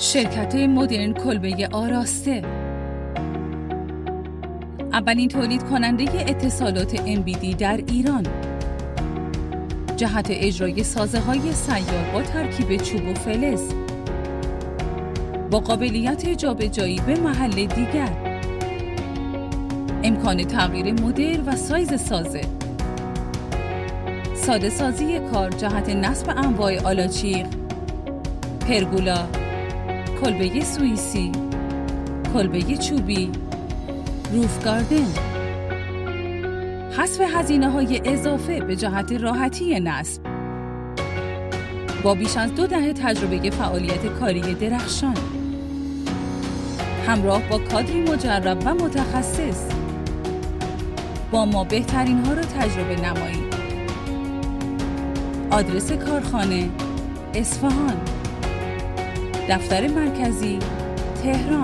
شرکت مدرن کلبه آراسته، اولین تولید کننده اتصالات MBD در ایران، جهت اجرای سازه‌های سیار با ترکیب چوب و فلز با قابلیت جابجایی به محل دیگر، امکان تغییر مدل و سایز سازه، ساده سازی کار جهت نصب انواع آلاچیق، پرگولا، کلبه سوئیسی، کلبه چوبی، روف گاردن، حذف هزینه‌های اضافه به جهت راحتی نصب، با بیش از 2 دهه تجربه فعالیت کاری درخشان، همراه با کادری مجرب و متخصص، با ما بهترین ها را تجربه نمایید. آدرس کارخانه: اصفهان، دفتر مرکزی: تهران.